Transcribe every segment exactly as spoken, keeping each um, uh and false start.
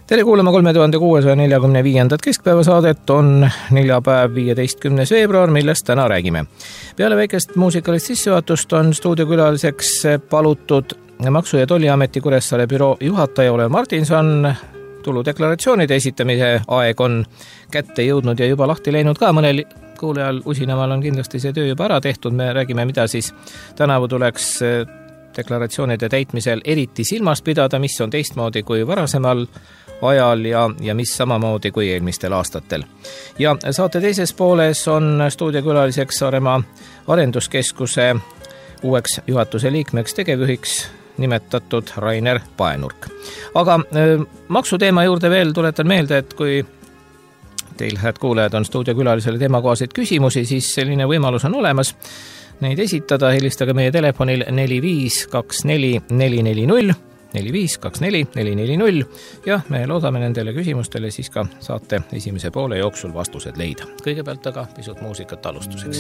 Tere kuulama kolme tuhande kuuesaja neljakümne viiendat keskpäeva saadet on neljapäev viieteistkümnes veebruar, millest täna räägime. Peale väikest muusikalist sissejuhatust on stuudiokülaliseks palutud Maksu- ja Tolliameti Kuressaare büroo juhataja Ole Martinson. Tuludeklaratsioonide esitamise aeg on kätte jõudnud ja juba lahti läinud ka mõnel kuulejal usinemal on kindlasti see töö juba ära tehtud. Me räägime, mida siis tänavu tuleks deklaratsioonide täitmisel eriti silmas pidada, mis on teistmoodi kui varasemal ajal ja, ja mis samamoodi kui eelmistel aastatel. Ja saate teises pooles on stuudiokülaliseks Saaremaa Arenduskeskuse uueks juhatuse liikmeks tegevjuhiks nimetatud Rainer Paenurk. Aga äh, maksuteema juurde veel tuletan meelde, et kui teil, head kuulajad, on stuudiokülalisele teemakohaseid küsimusi, siis selline võimalus on olemas. Neid esitada, helistage meie telefonil neli viis kaks neli neli neli null, neli viis kaks neli neli neli null ja me loodame nendele küsimustele siis ka saate esimese poole jooksul vastused leida. Kõigepealt aga pisut muusikat alustuseks.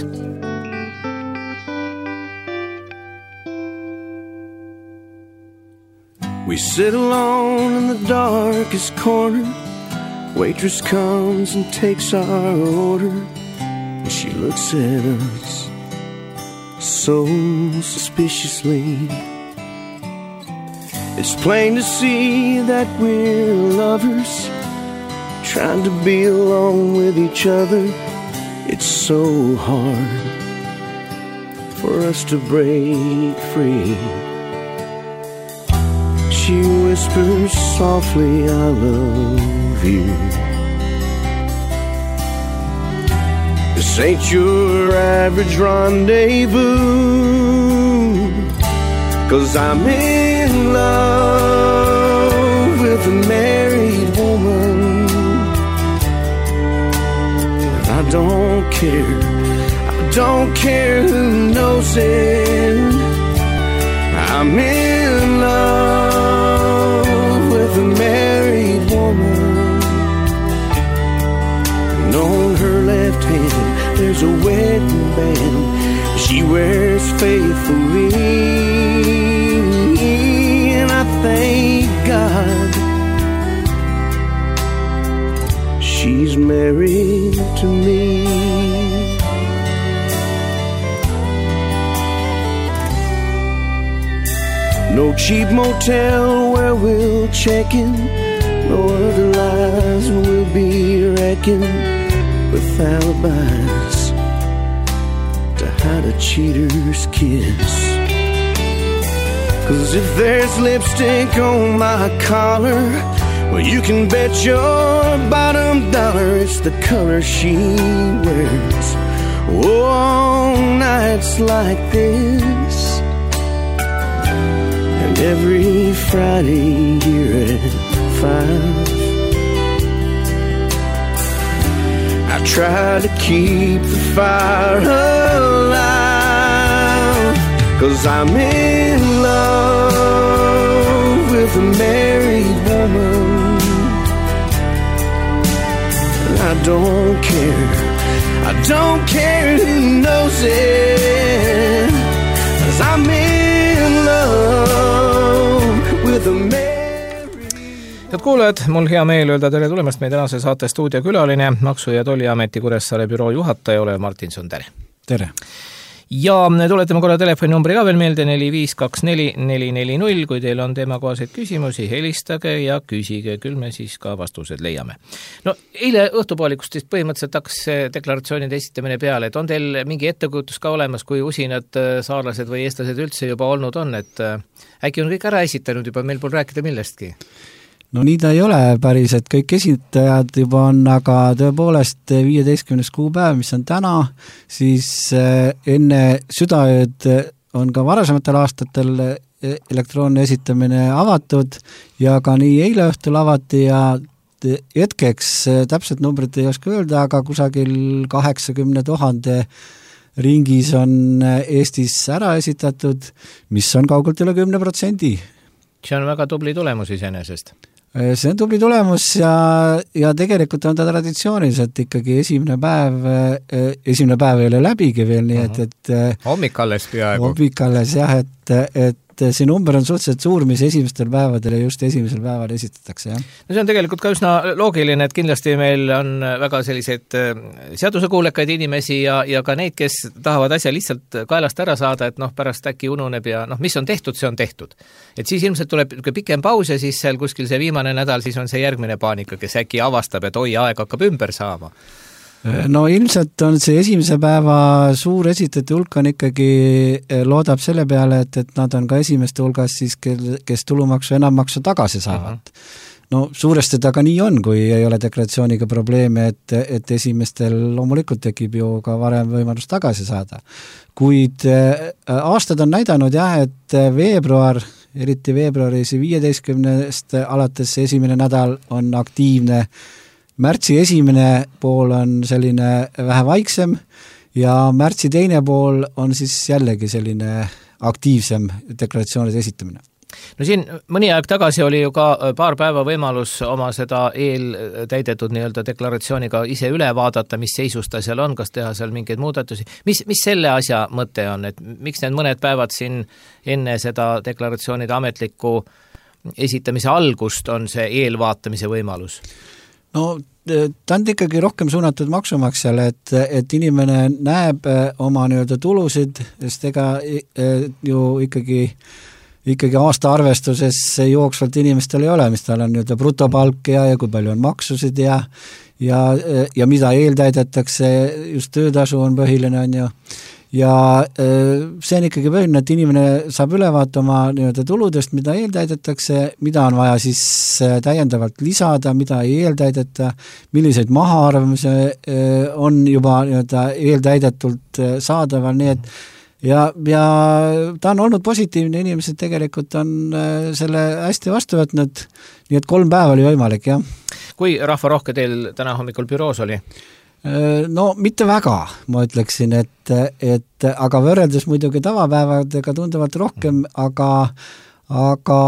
We sit alone in the darkest corner. Waitress comes and takes our order. And she looks at us so suspiciously. It's plain to see that we're lovers, trying to be alone with each other. It's so hard for us to break free. She whispers softly, I love you. This ain't your average rendezvous, 'cause I'm in love with a married woman. And I don't care, I don't care who knows it. I'm in love with a married woman. And on her left hand there's a wedding band she wears faithfully. And I thank God she's married to me. No cheap motel where we'll check in. No other lies we'll be wrecking with alibis to hide a cheater's kiss. 'Cause if there's lipstick on my collar, well, you can bet your bottom dollar it's the color she wears. Oh, on nights like this, and every Friday here at five, I try to keep the fire alive. 'Cause I'm in love with a married woman. And I don't care, I don't care who knows it. 'Cause I'm in love with a married. Head kuulajad, mul hea meel öelda tere tulemast meie tänase saate stuudiokülaline, Maksu- ja Tolliameti Kuressaare büroo juhataja Ole Martinson, tere! Tere! Ja tuletame korra telefoninumbri ka veel meelde, neli viis kaks neli neli neli null, kui teil on teemakohaseid küsimusi, helistage ja küsige, küll me siis ka vastused leiame. No eile õhtupoolikust siis põhimõtteliselt hakkas deklaratsioonide esitamine peale, et on teil mingi ettekujutus ka olemas, kui usinad saarlased või eestlased üldse juba olnud on, et äkki on kõik ära esitanud juba, meil pole rääkida millestki? No nii ta ei ole päris, et kõik esitajad juba on, aga tõepoolest viieteistkümnes kuupäev, mis on täna, siis enne südaööd on ka varasematel aastatel elektroonne esitamine avatud ja ka nii eile õhtul avati ja hetkeks täpselt numbrit ei oska öelda, aga kusagil kaheksakümne tuhande ringis on Eestis ära esitatud, mis on kaugelt üle kümne protsendi. See on väga tubli tulemus iseenesest. See on tubli tulemus ja, ja tegelikult on ta traditsioonis, et ikkagi esimene päev, esimene päev ei ole läbigi veel, nii et, et hommik alles peaaegu. Hommik alles jah, et, et et see number on suhteliselt suur, mis esimestel päevadel ja just esimesel päeval esitatakse, jah. No see on tegelikult ka üsna loogiline, et kindlasti meil on väga selliseid seadusekuulekaid inimesi ja, ja ka neid, kes tahavad asja lihtsalt kaelast ära saada, et noh, pärast äkki ununeb ja noh, mis on tehtud, see on tehtud. Et siis ilmselt tuleb pikem paus ja siis seal kuskil see viimane nädal, siis on see järgmine paanika, kes äkki avastab, et oi, aeg hakkab ümber saama. No ilmselt on see esimese päeva suur esitajate hulk on ikkagi loodab selle peale, et, et nad on ka esimeste hulgas siis, kes tulumaksu enammaksu tagasi saavad. Uh-huh. No suuresti ta ka nii on, kui ei ole deklaratsiooniga probleeme, et, et esimestel loomulikult tekib ju ka varem võimalus tagasi saada. Kuid aastad on näidanud jah, et veebruar, eriti veebruaris viieteistkümnest alates esimene nädal on aktiivne. Märtsi esimene pool on selline vähe vaiksem ja märtsi teine pool on siis jällegi selline aktiivsem deklaratsioonide esitamine. No siin mõni aeg tagasi oli ju ka paar päeva võimalus oma seda eeltäidetud nii-öelda deklaratsiooniga ise üle vaadata, mis seisus ta seal on, kas teha seal mingeid muudatusi. Mis, mis selle asja mõte on, et miks need mõned päevad siin enne seda deklaratsioonide ametlikku esitamise algust on see eelvaatamise võimalus? No ta on ikkagi rohkem suunatud maksumaksjale, et, et inimene näeb oma nii-öelda tulusid, sest ega ju ikkagi, ikkagi aasta arvestuses jooksvalt inimestel ei ole, mis tal on nii-öelda brutopalk ja, ja kui palju on maksusid ja, ja, ja mida eeltäidetakse, just töötasu on põhiline, on ju. Ja see on ikkagi põhiline, et inimene saab ülevaata oma nii-öelda tuludest, mida eeltäidetakse, mida on vaja siis täiendavalt lisada, mida ei eeltäideta, milliseid mahaarvamise on juba nii-öelda eeltäidetult saadaval, nii et ja, ja ta on olnud positiivne, inimesed tegelikult on selle hästi vastu võtnud, nii et kolm päeva oli võimalik, jah. Kui rahvarohke teil täna hommikul büroos oli? No mitte väga, ma ütleksin, et, et aga võrreldes muidugi tavapäevadega tunduvalt rohkem, aga, aga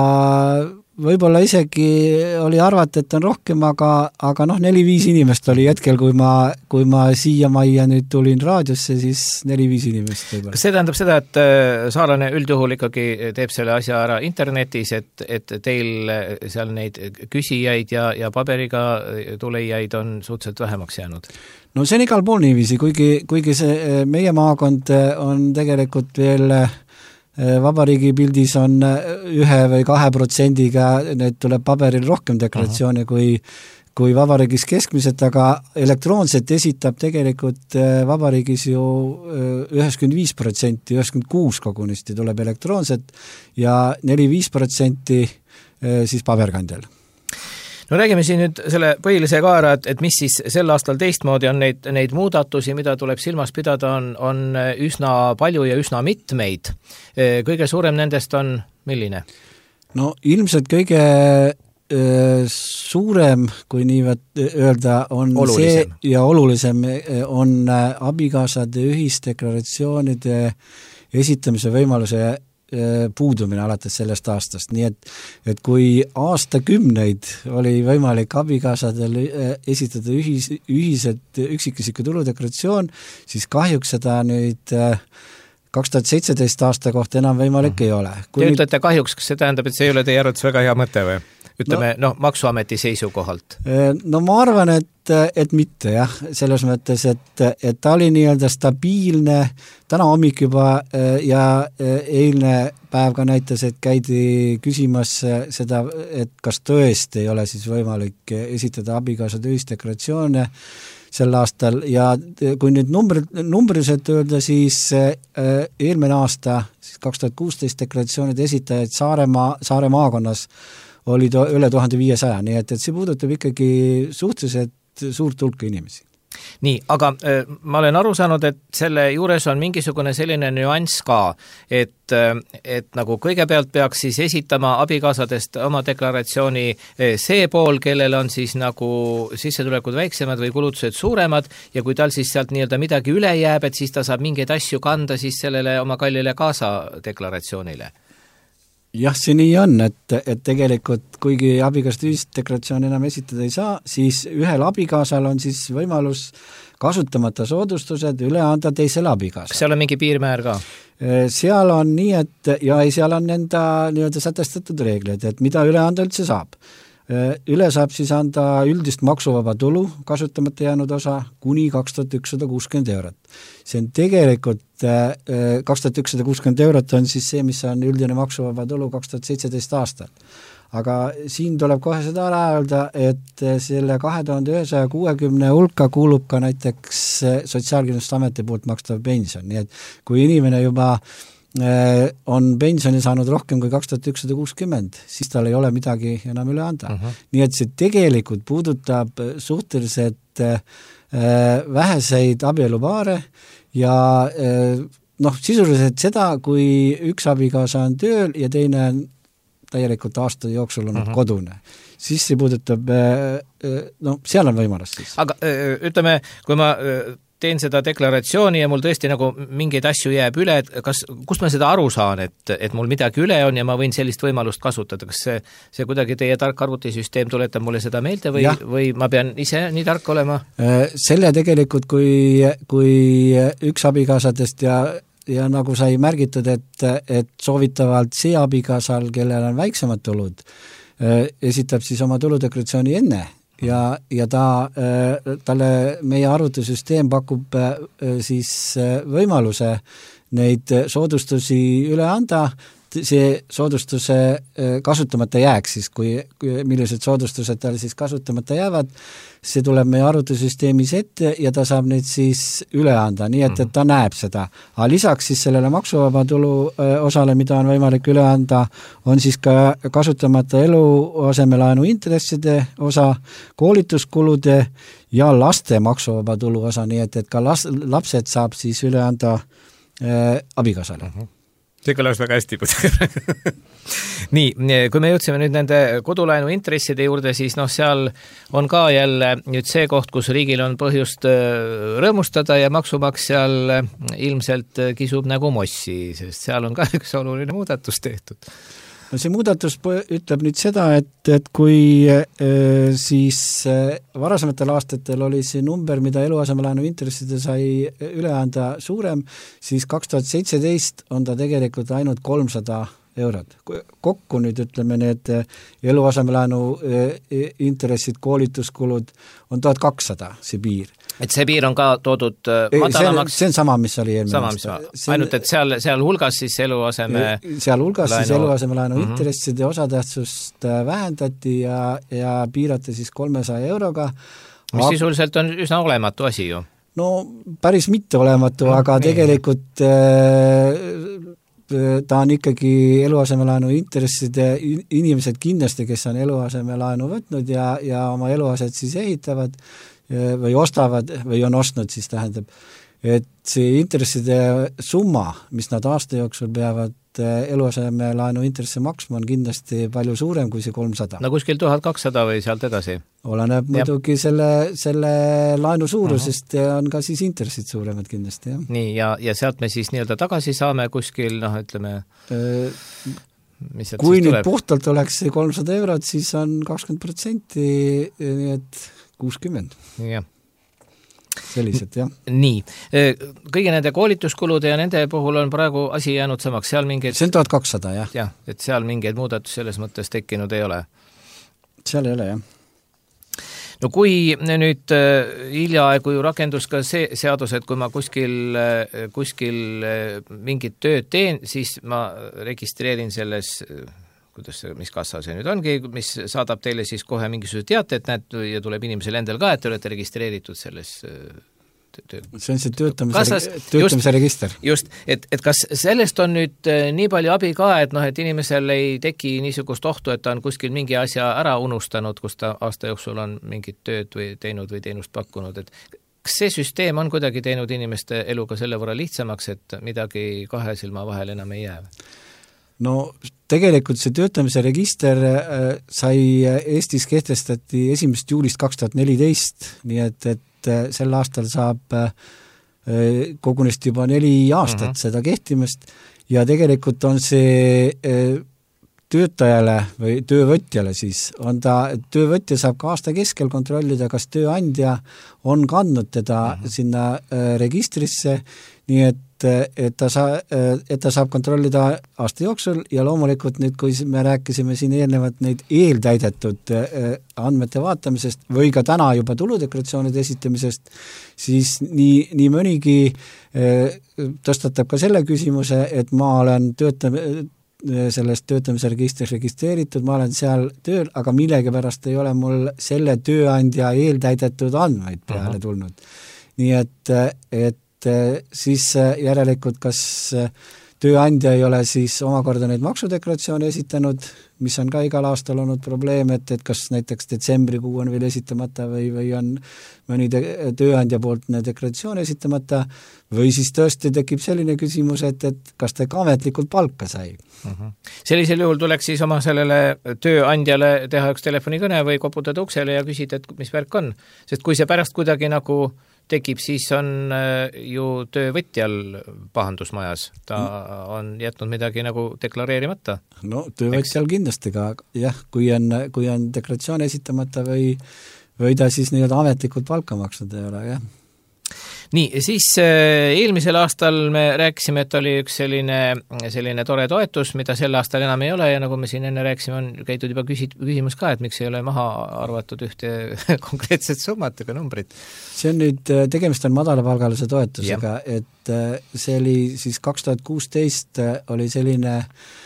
võib-olla isegi oli arvata, et on rohkem, aga, aga noh, neli-viis inimest oli hetkel, kui ma, kui ma siia majja nüüd tulin raadiosse, siis neli-viis inimest võib-olla. Kas see tähendab seda, et Saarlane üldjuhul ikkagi teeb selle asja ära internetis, et, et teil seal neid küsijaid ja, ja paberiga tulejaid on suhteliselt vähemaks jäänud? No see on igal pool niiviisi, kuigi, kuigi see meie maakond on tegelikult veel vabariigi pildis on ühe või kahe protsendiga, need tuleb paberil rohkem deklaratsioone kui, kui vabariigis keskmiselt, aga elektroonselt esitab tegelikult vabariigis ju üheksakümmend viis protsenti, üheksakümmend kuus kogunisti tuleb elektroonselt ja neli-viis protsenti siis paberkandjal. No räägime siin nüüd selle põhilise ka ära, et, et mis siis sel aastal teistmoodi on neid, neid muudatusi, mida tuleb silmas pidada, on, on üsna palju ja üsna mitmeid. Kõige suurem nendest on milline? No ilmselt kõige öö, suurem, kui nii öelda, on olulisem. See ja olulisem on abikaasade ühisdeklaratsioonide esitamise võimaluse puudumine alates sellest aastast, nii et, et kui aastakümneid oli võimalik abikaasadel esitada ühis, ühiselt üksikisiku tuludeklaratsioon, siis kahjuks seda nüüd kaks tuhat seitseteist aasta kohta enam võimalik mm. ei ole. Te nüüd... ütlete kahjuks, kas see tähendab, et see ei ole teie arvates väga hea mõte või? Ütleme, no, no Maksuameti seisukohalt. No ma arvan, et, et mitte jah, selles mõttes, et, et ta oli nii-öelda stabiilne, täna hommik juba ja eilne päev ka näitas, et käidi küsimas seda, et kas tõesti ei ole siis võimalik esitada abikaasade ühisdeklaratsioone sel aastal ja kui nüüd numbri, numbriliselt öelda, siis eelmine aasta, siis kaks tuhat kuusteist deklaratsioonide esitajaid Saaremaa, Saare maakonnas oli to, üle tuhande viiesaja, nii et, et see puudutab ikkagi suhteliselt suurt hulka inimesi. Nii, aga äh, ma olen aru saanud, et selle juures on mingisugune selline nüanss ka, et, et nagu kõigepealt peaks siis esitama abikaasadest oma deklaratsiooni see pool, kellel on siis nagu sissetulekud väiksemad või kulutused suuremad ja kui tal siis sealt nii-öelda midagi üle jääb, et siis ta saab mingeid asju kanda siis sellele oma kallile kaasa deklaratsioonile. jah, see nii on, et, et tegelikult kuigi abikaasade ühisdeklaratsiooni enam esitada ei saa, siis ühel abikaasal on siis võimalus kasutamata soodustused üle anda teisele abikaasale. Kas seal on mingi piirmäär ka? Seal on nii, et ja ei, seal on enda nii-öelda sätestatud reeglid, et mida üle anda üldse saab. Üle saab siis anda üldist maksuvaba tulu kasutamata jäänud osa kuni kaks tuhat ükssada kuuskümmend eurot. See on tegelikult kaks tuhat ükssada kuuskümmend eurot on siis see, mis on üldine maksuvaba tulu kaks tuhat seitseteist aastal. Aga siin tuleb kohe seda ära öelda, et selle kahe tuhande ühesaja kuuekümne hulka kuulub ka näiteks Sotsiaalkindlustusameti poolt makstav pension, nii et kui inimene juba on pensioni saanud rohkem kui kaks tuhat ükssada kuuskümmend, siis tal ei ole midagi enam üle anda. Uh-huh. Nii et see tegelikult puudutab suhteliselt väheseid abielupaare ja noh, sisuliselt seda, kui üks abikaasa on tööl ja teine on täielikult aasta jooksul on uh-huh. kodune. Siis see puudutab, no seal on võimalus siis. Aga ütleme, kui ma teen seda deklaratsiooni ja mul tõesti nagu mingeid asju jääb üle, et kas, kust ma seda aru saan, et, et mul midagi üle on ja ma võin sellist võimalust kasutada, kas see, see kuidagi teie tark arvutisüsteem tuletab mulle seda meelde või, või ma pean ise nii tark olema? Selle tegelikult, kui, kui üks abikaasadest ja ja nagu sai märgitud, et, et soovitavalt see abikaasal, kellel on väiksemad tulud, esitab siis oma tuludeklaratsiooni enne ja, ja ta, talle meie arvutusüsteem pakub siis võimaluse neid soodustusi üle anda, see soodustuse kasutamata jääks siis, kui, kui millised soodustused tal siis kasutamata jäävad, see tuleb meie arvutusüsteemis ette ja ta saab neid siis üle anda, nii et, et ta näeb seda. Aga lisaks siis sellele maksuvaba tulu osale, mida on võimalik üle anda, on siis ka kasutamata eluasemelaenu intresside osa, koolituskulude ja laste maksuvaba tulu osa, nii et, et ka las, lapsed saab siis üle anda äh, abikaasale. Uh-huh. See kõlas väga hästi. Nii, kui me jõudsime nüüd nende kodulaenu intresside juurde, siis noh, seal on ka jälle nüüd see koht, kus riigil on põhjust rõõmustada ja maksumaksjal ilmselt kisub nagu mossi, sest seal on ka üks oluline muudatus tehtud. No see muudatus ütleb nüüd seda, et, et kui äh, siis äh, varasematel aastatel oli see number, mida eluasemelaenu intresside sai üle anda suurem, siis kaks tuhat seitseteist on ta tegelikult ainult kolmsada eurot. Kokku nüüd ütleme need eluasemelaenu intressid, koolituskulud on tuhat kakssada see piir. Et see piir on ka toodud madalamaks? See on sama, mis oli eelmine sama, aasta. See on, ainult, et seal, seal hulgas siis eluaseme seal hulgas laenu... siis eluasemelaenu mm-hmm. intresside osatähtsust vähendati ja, ja piirati siis kolmesaja euroga. Mis aga... sisuliselt on üsna olematu asi ju? No päris mitte olematu, no, aga nii. Tegelikult äh, ta on ikkagi eluasemelaenu intresside inimesed kindlasti, kes on eluasemelaenu võtnud ja, ja oma eluaset siis ehitavad või ostavad või on ostnud siis tähendab, et see intresside summa, mis nad aasta jooksul peavad eluasemelaenu intresse maksma, on kindlasti palju suurem kui see kolmsada. No kuskil tuhat kakssada või sealt edasi? Oleneb ja. Muidugi selle, selle laenu suurusest uh-huh. ja on ka siis intressid suuremad kindlasti. Jah. Nii, ja, ja sealt me siis nii-öelda tagasi saame kuskil, noh, ütleme... Mis kui nüüd tuleb? Puhtalt oleks see kolmsada eurot, siis on kakskümmend protsenti, nii et kuuskümmend. Jah. Sellised, jah. Nii. Kõigi nende koolituskulude ja nende puhul on praegu asi jäänud samaks. Seal mingeid... See on tuhat kakssada, jah. Jah, et seal mingeid muudatus selles mõttes tekkinud ei ole. Seal ei ole, jah. No kui nüüd hiljaaegu ju rakendus ka see seadus, et kui ma kuskil, kuskil mingit tööd teen, siis ma registreerin selles, kuidas see, mis kassa see nüüd ongi, mis saadab teile siis kohe mingisuguse teate, et näed, ja tuleb inimesel endal ka, et te olete registreeritud selles töö. See on see töötamise, Kassas, töötamise just, register. Just, et, et kas sellest on nüüd nii palju abi ka, et noh, et inimesel ei teki niisugust ohtu, et ta on kuskil mingi asja ära unustanud, kus ta aasta jooksul on mingit tööd või teinud või teenust pakkunud, et kas see süsteem on kuidagi teinud inimeste eluga selle võrra lihtsamaks, et midagi kahe silma vahel enam ei jää? No tegelikult see töötamise register sai Eestis kehtestati esimesest juulist kaks tuhat neliteist, nii et, et sel aastal saab kogunesti juba neli aastat uh-huh. seda kehtimist ja tegelikult on see töötajale või töövõtjale siis, on ta, töövõtja saab ka aasta keskel kontrollida, kas tööandja on kandnud teda mm-hmm. sinna äh, registrisse, nii et, et, ta saa, et ta saab kontrollida aasta jooksul ja loomulikult nüüd, kui me rääkisime siin eelnevalt neid eeltäidetud äh, andmete vaatamisest või ka täna juba tuludeklaratsioonide esitamisest, siis nii, nii mõnigi äh, tõstatab ka selle küsimuse, et ma olen töötav, sellest töötamise registris registreeritud, ma olen seal tööl, aga millegipärast ei ole mul selle tööandja eeltäidetud andmeid peale uh-huh. tulnud. Nii et, et siis järelikult kas tööandja ei ole siis omakorda neid maksudeklaratsioone esitanud, mis on ka igal aastal olnud probleem, et, et kas näiteks detsembrikuu on veel esitamata või, või on mõni te, tööandja poolt deklaratsioon esitamata või siis tõesti tekib selline küsimus, et, et kas ta ka ametlikult palka sai. Uh-huh. Sellisel juhul tuleks siis oma sellele tööandjale teha üks telefonikõne või koputada uksele ja küsida, et mis värk on. Sest kui see pärast kuidagi nagu tekib, siis on ju töövõtjal pahandusmajas. Ta on jätnud midagi nagu deklareerimata. No töövõtjal kindlasti ka, jah, kui on, kui on deklaratsioon esitamata või, või ta siis nii-öelda ametlikult palka maksnud ei ole, jah. Nii, siis eelmisel aastal me rääkisime, et oli üks selline, selline tore toetus, mida sel aastal enam ei ole ja nagu me siin enne rääkisime, on käidud juba küsit, küsimus ka, et miks ei ole maha arvatud ühte konkreetset summat ega numbrit. See on nüüd, tegemist on madalapalgalise toetusega, ja. Et see oli siis kaks tuhat kuusteist oli selline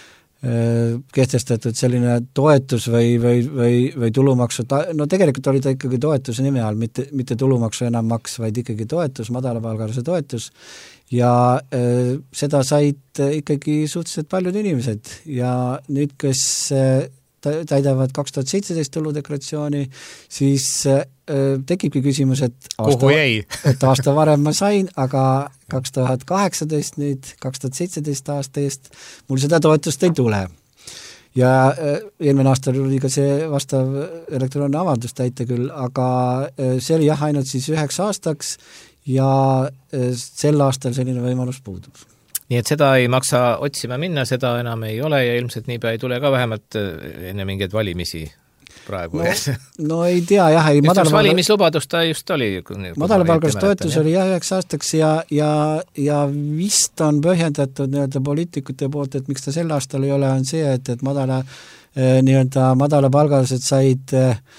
kehtestatud selline toetus või, või, või, või tulumaksu, no tegelikult oli ta ikkagi toetuse nime all, mitte, mitte tulumaksu enam maks, vaid ikkagi toetus, madalapalgalise toetus ja äh, seda said ikkagi suhteliselt paljud inimesed ja nüüd, kes äh, täidavad kaks tuhat seitseteist tuludeklaratsiooni, siis äh, tekibki küsimus, et aasta, et aasta varem ma sain, aga kaks tuhat kaheksateist nüüd, kaks tuhat seitseteist aasta eest mul seda toetust ei tule. Ja äh, eelmine aasta oli ka see vastav elektroonne avaldus täita küll, aga äh, see oli jah ainult siis üheks aastaks ja äh, sel aastal selline võimalus puudub. Nii et seda ei maksa otsima minna, seda enam ei ole ja ilmselt niipea ei tule ka vähemalt enne mingeid valimisi praegu. No, no ei tea, jah. Ei, madalapalgal... valimislubadus ta just oli. Madalapalgalist toetus oli jah üheks aastaks ja, ja, ja vist on põhjendatud nii-öelda poliitikute poolt, et miks ta sel aastal ei ole, on see, et, et madala, nii-öelda madalapalgalised said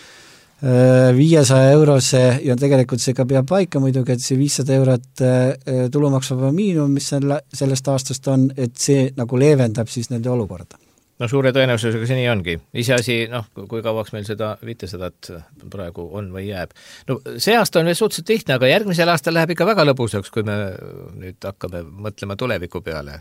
viiesaja eurose ja tegelikult see ka peab paika muidugi, et see viissada eurot tulumaksuvaba miinimum, mis selle, sellest aastast on, et see nagu leevendab siis nende olukorda. No suure tõenäosusega see nii ongi. Iseasi, noh, kui kauaks meil seda viitesadat praegu on või jääb. No see aasta on veel suhteliselt lihtne, aga järgmisel aastal läheb ikka väga lõbusaks, kui me nüüd hakkame mõtlema tuleviku peale.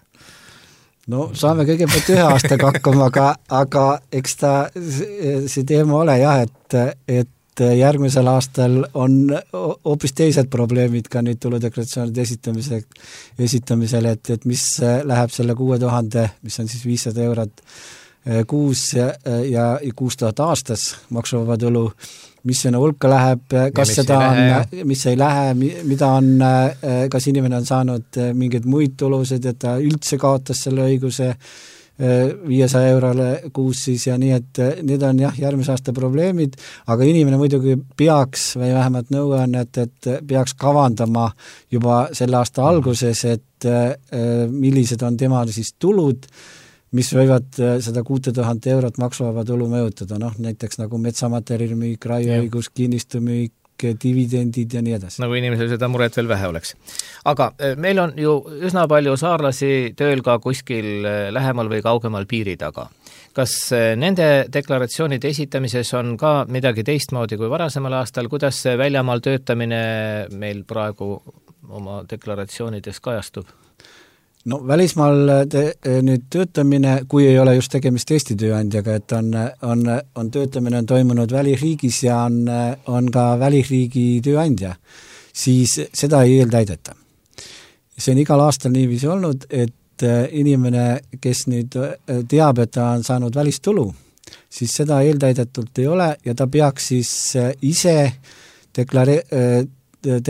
No saame kõigepealt ühe aastaga hakkama, aga, aga eks ta see teema ole jah, et, et järgmisel aastal on hoopis teised probleemid ka nüüd tuludeklaratsioonide esitamise, esitamisel, et, et mis läheb selle kuue tuhande, mis on siis viissada eurot kuus ja, ja kuus tuhat aastas maksuvaba tulu, mis sinna hulka läheb, kas seda on, mis ei lähe, mida on, kas inimene on saanud mingeid muid tulusid, et ta üldse kaotas selle õiguse viiesaja eurole kuus siis ja nii, et need on jah, järgmise aasta probleemid, aga inimene muidugi peaks või vähemalt nõue on, et, et peaks kavandama juba selle aasta alguses, et millised on tema siis tulud, mis võivad seda kuute tuhande eurot maksuvaba tulu mõjutada, noh näiteks nagu metsamaterjalimüük, raieõigus, kinnistumüük, dividendid ja nii edasi. Nagu inimesel seda muret veel vähe oleks. Aga meil on ju üsna palju saarlasi tööl ka kuskil lähemal või kaugemal piiri taga. Kas nende deklaratsioonide esitamises on ka midagi teistmoodi kui varasemal aastal? Kuidas see väljamaal töötamine meil praegu oma deklaratsioonides kajastub? No välismaal te, nüüd töötamine, kui ei ole just tegemist Eesti tööandjaga, et on, on, on töötamine on toimunud välisriigis ja on, on ka välisriigi tööandja, siis seda ei eeltäideta. See on igal aastal niiviisi olnud, et inimene, kes nüüd teab, et ta on saanud välistulu, siis seda eeltäidetult ei ole ja ta peaks siis ise deklare,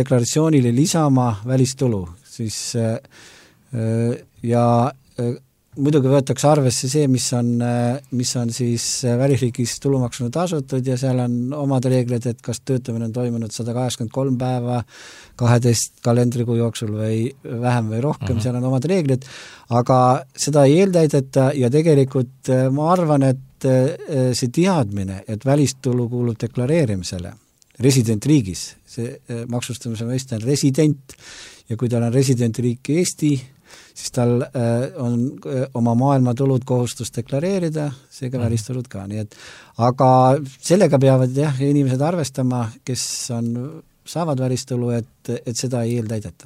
deklaratsioonile lisama välistulu, siis ja muidugi võetakse arvesse see, mis on, mis on siis välisriigis tulumaksuna tasutud ja seal on omad reeglid, et kas töötamine on toimunud sada kaheksakümmend kolm päeva kaheteist kalendrikuu jooksul või vähem või rohkem, uh-huh. seal on omad reeglid, aga seda ei eeltäideta ja tegelikult ma arvan, et see teadmine, et välistulu kuulub deklareerimisele residentriigis, see maksustamise mõiste on resident ja kui tal on residentiriik Eesti, siis tal on oma maailmatulud kohustus deklareerida, seega mm. välistulud ka, nii et aga sellega peavad jah, inimesed arvestama, kes on, saavad välistulu, et, et seda ei eeltäideta.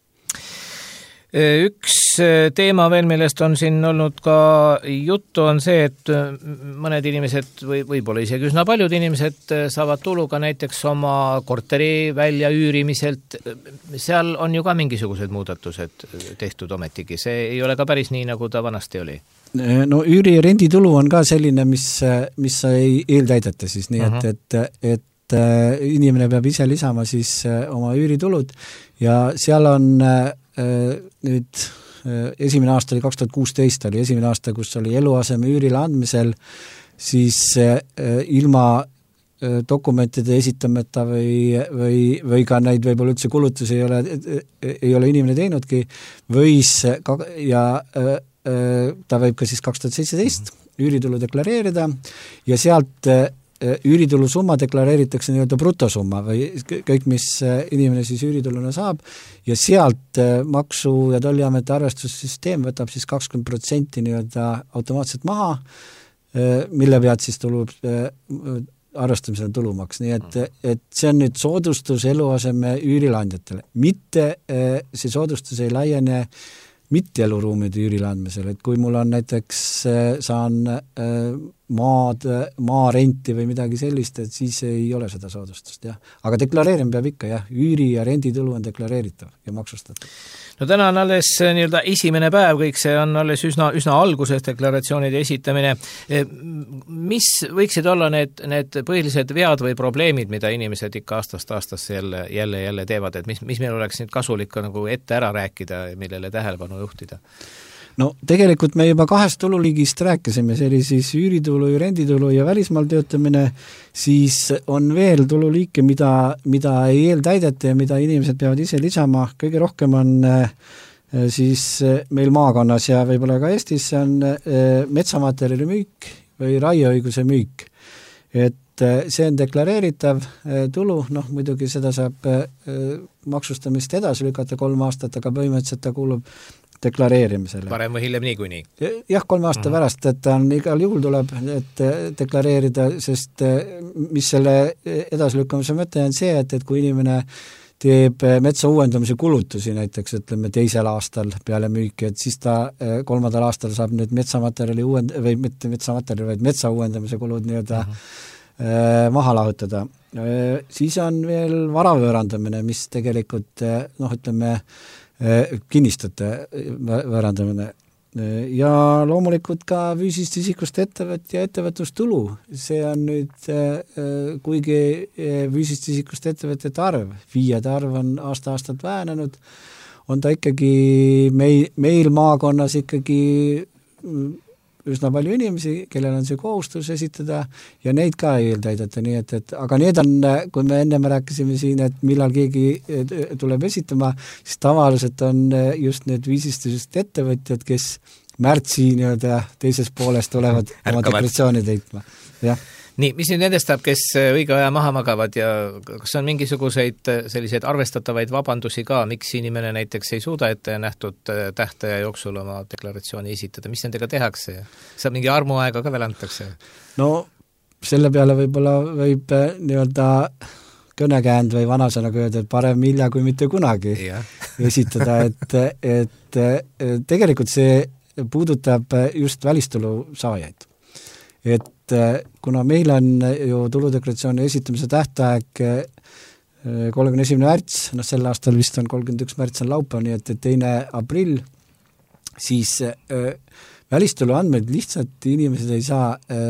Üks teema veel, millest on siin olnud ka juttu, on see, et mõned inimesed või võib-olla isegi üsna paljud inimesed saavad tulu ka näiteks oma korteri välja üürimiselt. Seal on ju ka mingisugused muudatused tehtud ometigi. See ei ole ka päris nii, nagu ta vanasti oli. No üüri- ja renditulu on ka selline, mis, mis ei eeltäideta siis, nii uh-huh. et, et, et inimene peab ise lisama siis oma üüritulud ja seal on nüüd esimene aasta oli kaks tuhat kuusteist, oli esimene aasta, kus oli eluaseme üürile andmisel, siis ilma dokumentide esitamata või, või, või ka neid võib-olla üldse kulutusi ei ole, ei ole inimene teinudki, võis ja ta võib ka siis kaks tuhat seitseteist üüritulu deklareerida ja sealt üüritulu summa deklareeritakse nii-öelda brutosumma või kõik, mis inimene siis üürituluna saab ja sealt maksu- ja tolliameti arvestussüsteem võtab siis kakskümmend protsenti nii-öelda automaatselt maha, mille pealt siis tulub arvestamisele tulumaks, nii et, et see on nüüd soodustus eluaseme üürilandjatele, mitte see soodustus ei laiene mitte eluruumide üürile andmisele, et kui mul on näiteks, saan maad, maarenti või midagi sellist, et siis ei ole seda soodustust, jah. Aga deklareerima peab ikka, jah, üüri- ja renditulu on deklareeritav ja maksustatud. No täna on alles nii-öelda esimene päev, kõik see on alles üsna, üsna alguses deklaratsioonide esitamine. Mis võiksid olla need, need põhilised vead või probleemid, mida inimesed ikka aastast aastasse jälle, jälle, jälle teevad, et mis, mis meil oleks nüüd kasulik nagu ette ära rääkida, millele tähelepanu juhtida? No tegelikult me juba kahest tululiigist rääkisime, see oli siis üüritulu ja renditulu ja välismaal töötamine, siis on veel tululiike, mida, mida ei eeltäideta ja mida inimesed peavad ise lisama, kõige rohkem on siis meil maakonnas ja võib-olla ka Eestis, see on metsamaterjali müük või raieõiguse müük. Et see on deklareeritav tulu, noh muidugi seda saab maksustamist edasi lükata kolm aastat, aga põhimõtteliselt ta kuulub deklareerimisele. Parem või hiljem niikuinii? Jah, kolme aasta uh-huh. pärast, et ta on igal juhul tuleb et deklareerida, sest mis selle edasilükkamise mõte on see, et, et kui inimene teeb metsa uuendamise kulutusi näiteks, ütleme teisel aastal peale müüki, et siis ta kolmandal aastal saab nüüd metsamaterjali uuend- või mitte metsamaterjali, vaid metsa uuendamise kulud nii-öelda uh-huh. maha lahutada. Siis on veel varavöörandamine, mis tegelikult noh, ütleme kinnistute võõrandamine ja loomulikult ka füüsilist isikust ettevõt ja ettevõtlustulu. See on nüüd, kuigi füüsilist isikust ettevõtjate arv, viiede arv on aasta-aastalt vähenenud, on ta ikkagi meil, meil maakonnas ikkagi üsna palju inimesi, kellel on see kohustus esitada ja neid ka ei eeltäideta, nii et, et aga need on, kui me enne rääkisime siin, et millal keegi tuleb esitama, siis tavaliselt on just need viisistusest ettevõtjad, kes märtsi nii-öelda teises pooles tulevad oma deklaratsiooni täitma. Jah. Nii, mis nüüd nendest saab, kes õige aja maha magavad ja kas on mingisuguseid selliseid arvestatavaid vabandusi ka, miks inimene näiteks ei suuda ette nähtud tähtaja jooksul oma deklaratsiooni esitada, mis nendega tehakse? Saab mingi armuaega ka veel antakse? No selle peale võib-olla võib nii-öelda kõnekäänd või vanasõna öelda, et parem hilja kui mitte kunagi esitada, et, et tegelikult see puudutab just välistulu saajaid. Et kuna meil on ju tuludeklaratsiooni esitamise tähtaeg kolmekümne esimene märts, noh sel aastal vist on kolmkümmend üks märts on laupäev, nii et teine aprill, siis äh, välistulu andmeid lihtsalt inimesed ei saa äh,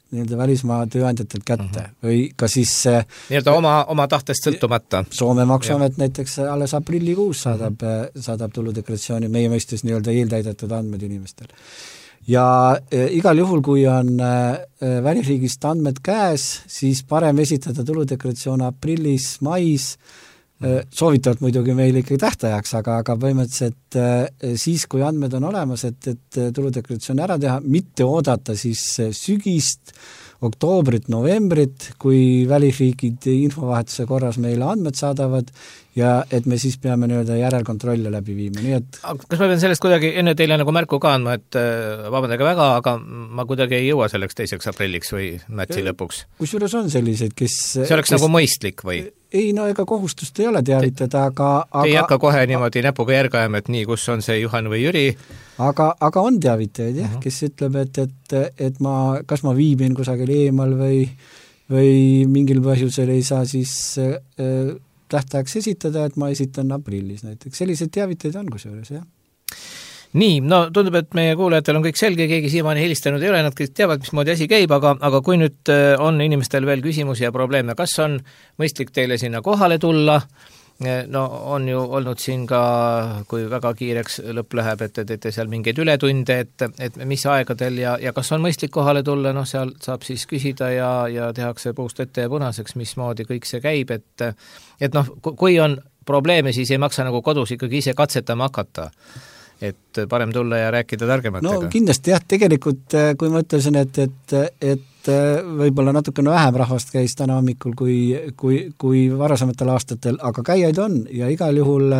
nii-öelda välismaa tööandjatelt kätte mm -hmm. või ka siis nii-öelda oma, oma tahtest sõltumata. Soome maksuamet ja. näiteks alles aprillikuus saadab mm, -hmm. saadab tuludeklaratsiooni meie mõistes nii-öelda eeltäidetud andmed inimestel. Ja e, igal juhul, kui on e, välisriigist andmed käes, siis parem esitada tuludeklaratsioon aprillis, mais, soovitavalt muidugi meil ikkagi tähtajaks, aga, aga põhimõtteliselt siis, kui andmed on olemas, et, et tuludeklaratsioon ära teha, mitte oodata siis sügist, oktoobrit, novembrit, kui välisriigid infovahetuse korras meile andmed saadavad ja et me siis peame nii-öelda järelkontrolle läbi viima, nii et kas ma pean sellest kuidagi enne teile nagu märku ka andma, et vabandage väga, aga ma kuidagi ei jõua selleks teiseks aprilliks või märtsi lõpuks? Kusjuures on selliseid, kes see oleks kes, nagu mõistlik või? Ei, no ega kohustust ei ole teavitada, aga, aga ei hakka kohe niimoodi näpuga järge ajama, et nii, kus on see Juhan või Jüri? Aga, aga on teavitajaid, jah, uh -huh. kes ütleb, et, et, et ma, kas ma viibin kusagil eemal või, või mingil põhjusel ei saa siis äh, tähtajaks esitada, et ma esitan aprillis näiteks. Selliseid teavitajaid on kusjuures, jah. Nii, no tundub, et meie kuulajatel on kõik selge, keegi siiamaani helistanud ei ole, nad kõik teavad, mismoodi asi käib, aga, aga kui nüüd on inimestel veel küsimusi ja probleeme, kas on mõistlik teile sinna kohale tulla? No on ju olnud siin ka, kui väga kiireks lõpp läheb, et te teete seal mingeid ületunde, et, et mis aegadel ja, ja kas on mõistlik kohale tulla, noh seal saab siis küsida ja, ja tehakse puust ette ja punaseks, mismoodi kõik see käib, et et noh, kui on probleeme, siis ei maksa nagu kodus ikkagi ise katsetama hakata. Et parem tulla ja rääkida targematega. No kindlasti jah, tegelikult kui ma ütlesin, et, et, et võib-olla natukene vähem rahvast käis täna hommikul kui, kui, kui varasematel aastatel, aga käijaid on ja igal juhul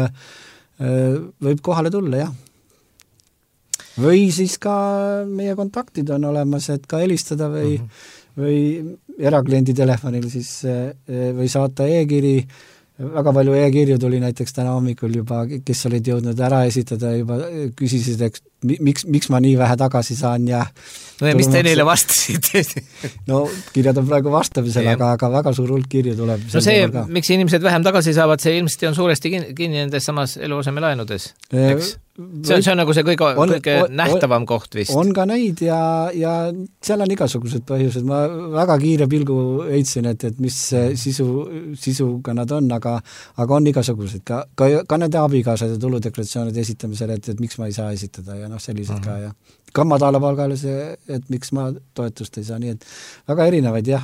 võib kohale tulla, jah. Või siis ka meie kontaktid on olemas, et ka helistada või, mm -hmm. või erakliendi telefonil siis või saata e-kiri. Väga palju e-kirju tuli näiteks täna hommikul juba, kes olid jõudnud ära esitada, juba küsisid, eks, miks, miks ma nii vähe tagasi saan ja no ja mis te neile vastasite? No kirjad on praegu vastamisel, aga, aga väga suur hulk kirju tuleb. No see, miks inimesed vähem tagasi saavad, see ilmselt on suuresti kinni nendes samas eluasemelaenudes, eks? See on, see on nagu see kõige, on, kõige on, nähtavam koht vist. On ka neid ja, ja seal on igasugused põhjused. Ma väga kiire pilgu heitsin, et, et mis sisu, sisuga nad on, aga, aga on igasugused. Ka, ka, ka nende abikaasade tuludeklaratsioonide esitamisel, et, et miks ma ei saa esitada ja noh, sellised uh -huh. ka ja ka madalapalgale see, et miks ma toetust ei saa, nii et väga erinevaid jah.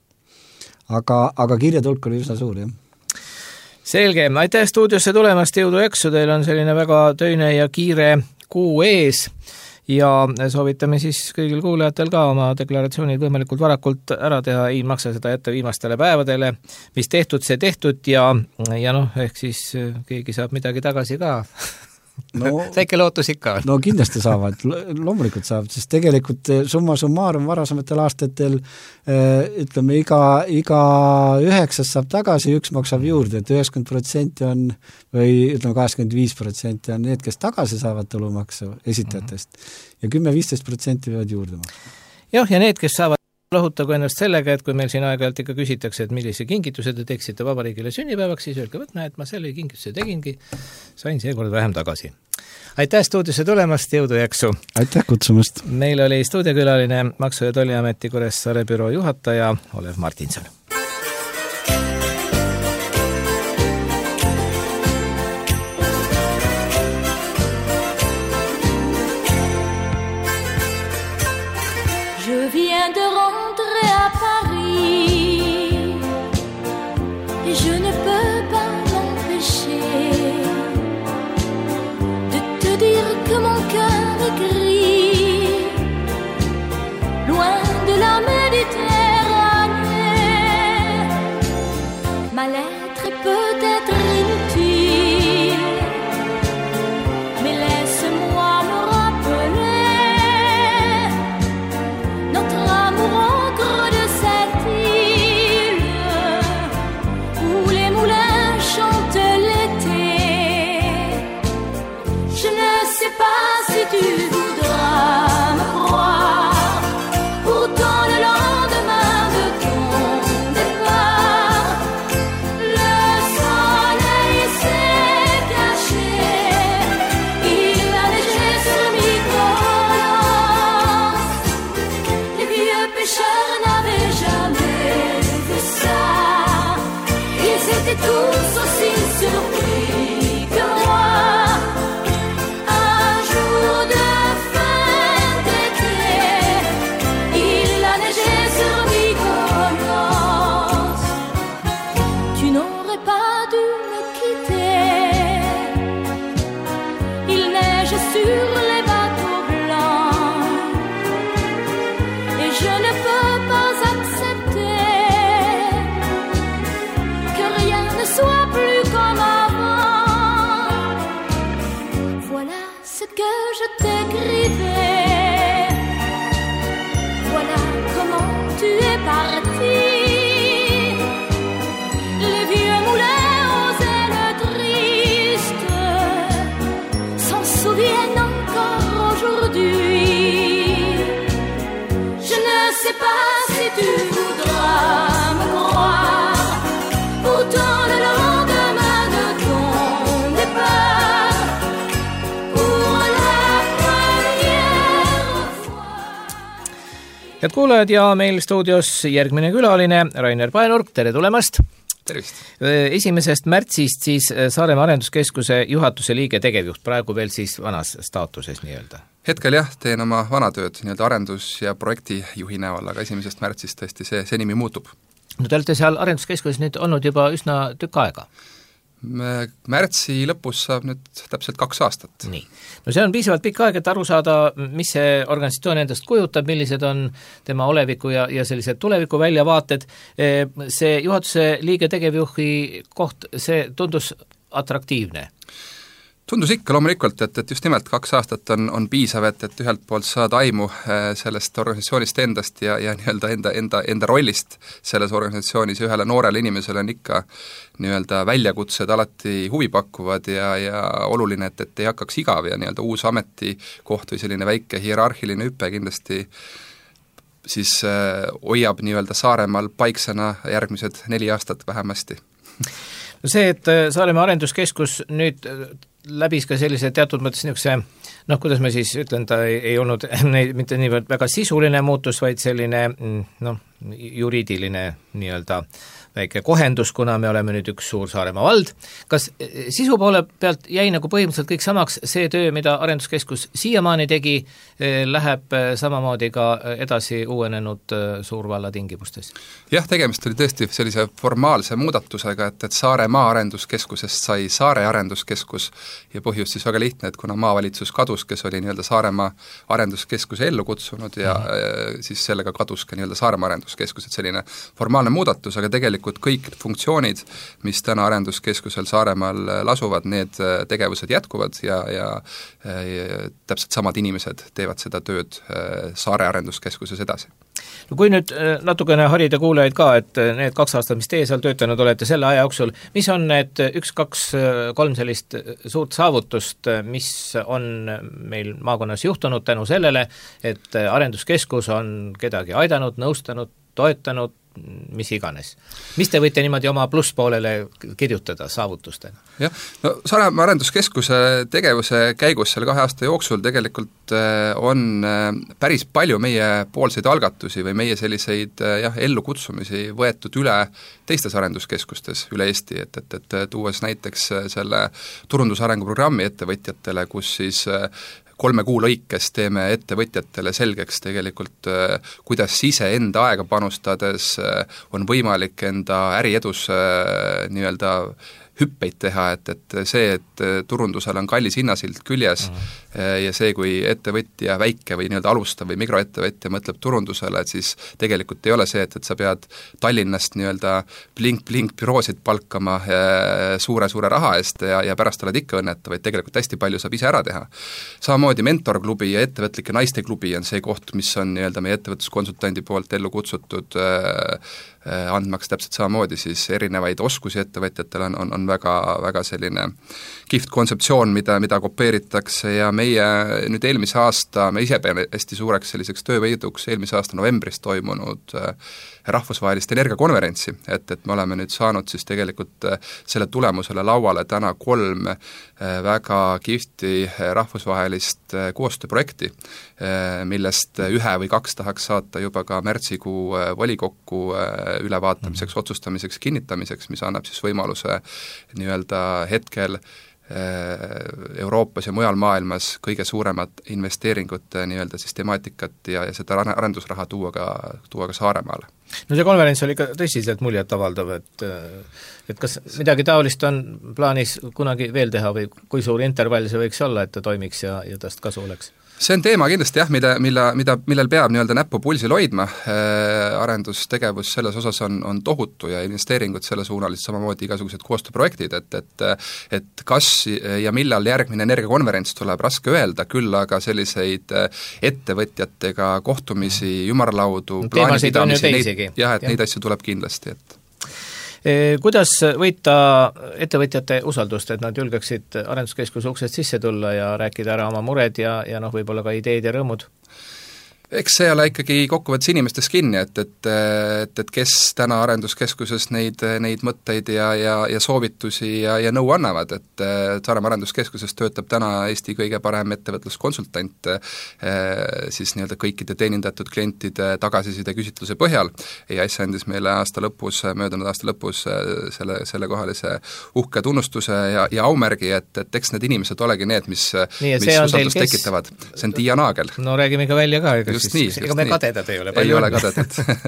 Aga, aga kirjatulk oli üsna suur, jah. Selge, aitäh stuudiosse tulemast, jõudu eksu, teil on selline väga töine ja kiire kuu ees ja soovitame siis kõigil kuulajatel ka oma deklaratsioonid võimalikult varakult ära teha, ei maksa seda jätta viimastele päevadele, mis tehtud, see tehtud ja, ja noh, ehk siis keegi saab midagi tagasi ka. No, väike lootus ikka on. No kindlasti saavad, loomulikult saavad, sest tegelikult summa summarum varasematel aastatel ütleme, iga, iga üheksas saab tagasi, üks maksab juurde, et üheksakümmend protsenti on või ütleme kaheksakümmend viis protsenti on need, kes tagasi saavad tulumaksu esitajatest ja kümme viisteist protsenti võivad juurde maksta. Jah, ja need, kes saavad lohutagu ennast sellega, et kui meil siin aeg-ajalt ikka küsitakse, et millise kingituse te teeksite vabariigile sünnipäevaks, siis öelge, võt näe, et ma selle kingituse tegingi, sain seekord vähem tagasi. Aitäh stuudiosse tulemast, jõudu jaksu! Aitäh kutsumast! Meil oli stuudiokülaline Maksu- ja Tolliameti Kuressaare büroo juhataja Olev Martinson. Je viens de rentrer à Paris et je ne peux pas m'empêcher de te dire que mon cœur est gris, loin de la Méditerranée. que je t'écrivais. Voilà comment tu es parti. Les vieux moulins aux ailes tristes s'en souviennent encore aujourd'hui. Je ne sais pas si tu voudras me croire. Pourtant le lendemain de ton départ, pour la première fois. Head kuulajad ja meil stuudios järgmine külaline Rainer Paenurk, tere tulemast! Tervist! Esimesest märtsist siis Saaremaa Arenduskeskuse juhatuse liige tegevjuht, praegu veel siis vanas staatuses nii-öelda. Hetkel jah, teen oma vana tööd nii-öelda arendus- ja projektijuhi näol, aga esimesest märtsist tõesti see, see nimi muutub. No te olete seal Arenduskeskuses nüüd olnud juba üsna tükk aega. Märtsi lõpus saab nüüd täpselt kaks aastat. Nii. No see on piisavalt pikk aeg, et aru saada, mis see organisatsioon endast kujutab, millised on tema oleviku ja, ja sellised tuleviku väljavaated. See juhatuse liige tegevjuhi koht, see tundus atraktiivne. Tundus ikka loomulikult, et, et just nimelt kaks aastat on, on piisav, et, et ühelt poolt saada aimu sellest organisatsioonist endast ja, ja nii-öelda enda, enda, enda rollist selles organisatsioonis. Ühele noorele inimesele on ikka nii-öelda väljakutsed alati huvi pakkuvad ja, ja oluline, et, et ei hakkaks igav ja nii-öelda uus ametikoht või selline väike hierarhiline hüpe kindlasti siis äh, hoiab nii-öelda Saaremaal paiksena järgmised neli aastat vähemasti. No see, et Saaremaa Arenduskeskus nüüd läbis ka sellise teatud mõttes niisuguse, noh, kuidas ma siis ütlen, ta ei, ei olnud mitte niivõrd väga sisuline muutus, vaid selline noh, juriidiline nii-öelda väike kohendus, kuna me oleme nüüd üks suur Saaremaa vald. Kas sisu poole pealt jäi nagu põhimõtteliselt kõik samaks, see töö, mida Arenduskeskus siiamaani tegi, läheb samamoodi ka edasi uuenenud suurvalla tingimustes? Jah, tegemist oli tõesti sellise formaalse muudatusega, et, et Saaremaa Arenduskeskusest sai Saare Arenduskeskus ja põhjus siis väga lihtne, et kuna maavalitsus kadus, kes oli nii-öelda Saaremaa Arenduskeskuse ellu kutsunud ja mm. siis sellega kadus ka nii-öelda Saaremaa Arenduskeskus, et selline formaalne muudatus, aga tegelikult kõik funktsioonid, mis täna Arenduskeskusel Saaremaal lasuvad, need tegevused jätkuvad ja, ja, ja täpselt samad inimesed teevad seda tööd Saare Arenduskeskuses edasi. No kui nüüd natukene harida kuulajaid ka, et need kaks aastat, mis teie seal töötanud olete selle aja jooksul, mis on need üks, kaks, kolm sellist suurt saavutust, mis on meil maakonnas juhtunud tänu sellele, et Arenduskeskus on kedagi aidanud, nõustanud, toetanud, mis iganes. Mis te võite niimoodi oma plusspoolele kirjutada saavutustena? Jah, no Saaremaa Arenduskeskuse tegevuse käigus selle kahe aasta jooksul tegelikult on päris palju meie poolseid algatusi või meie selliseid jah, ellukutsumisi võetud üle teistes arenduskeskustes üle Eesti, et, et, et tuues näiteks selle turundusarenguprogrammi ettevõtjatele, kus siis kolme kuu lõikes teeme ettevõtjatele selgeks tegelikult, kuidas ise enda aega panustades on võimalik enda äriedus nii-öelda hüppeid teha, et, et see, et turundusel on kallis hinnasild küljes mm. ja see, kui ettevõtja väike või nii-öelda alustav või mikroettevõtja mõtleb turundusele, et siis tegelikult ei ole see, et, et sa pead Tallinnast nii-öelda blink-blink büroosid palkama suure-suure raha eest ja, ja pärast oled ikka õnnetu, vaid tegelikult hästi palju saab ise ära teha. Samamoodi mentorklubi ja ettevõtlike naisteklubi on see koht, mis on nii-öelda meie ettevõtluskonsultandi poolt ellu kutsutud andmaks täpselt samamoodi siis erinevaid oskusi ettevõtjatel on, on, on väga, väga selline kihvt kontseptsioon, mida, mida kopeeritakse ja meie nüüd eelmise aasta, me ise peame hästi suureks selliseks töövõiduks eelmise aasta novembris toimunud rahvusvahelist energiakonverentsi, et, et me oleme nüüd saanud siis tegelikult selle tulemusele lauale täna kolm väga kihvti rahvusvahelist koostööprojekti, millest ühe või kaks tahaks saata juba ka märtsikuu volikokku ülevaatamiseks, otsustamiseks, kinnitamiseks, mis annab siis võimaluse nii-öelda hetkel Euroopas ja mujal maailmas kõige suuremat investeeringute nii-öelda siis temaatikat ja, ja seda arendusraha tuua ka, tuua ka Saaremaale. No see konverents oli ikka tõsiselt muljet avaldav, et et kas midagi taolist on plaanis kunagi veel teha või kui suur intervall see võiks olla, et ta toimiks ja, ja tast kasu oleks? see on teema kindlasti jah, mille, mille, mida, millel peab nii-öelda näppu pulsil hoidma, arendustegevus selles osas on, on tohutu ja investeeringud selle suunalised, samamoodi igasugused koostööprojektid, et, et et kas ja millal järgmine energiakonverents tuleb, raske öelda, küll aga selliseid ettevõtjatega kohtumisi, ümarlaudu, plaanipidamisi, neid, jah, et ja. neid asju tuleb kindlasti, et kuidas võita ettevõtjate usaldust, et nad julgeksid arenduskeskuse uksest sisse tulla ja rääkida ära oma mured ja, ja noh, võib-olla ka ideed ja rõõmud? Eks see ole ikkagi kokkuvõttes inimestes kinni, et, et, et, et kes täna arenduskeskuses neid, neid mõtteid ja, ja, ja soovitusi ja, ja nõu annavad, et Saaremaa arenduskeskuses töötab täna Eesti kõige parem ettevõtluskonsultant siis nii-öelda kõikide teenindatud klientide tagasiside küsitluse põhjal. E A S andis meile aasta lõpus, möödunud aasta lõpus selle, selle kohalise uhke tunnustuse ja, ja aumärgi, et, et eks need inimesed olegi need, mis, Nii, mis usaldust kes... tekitavad. See on Tiia Naagel. No räägime ka välja ka, just nii, just ega me nii. kadedad ei ole. Ei ole kadedad.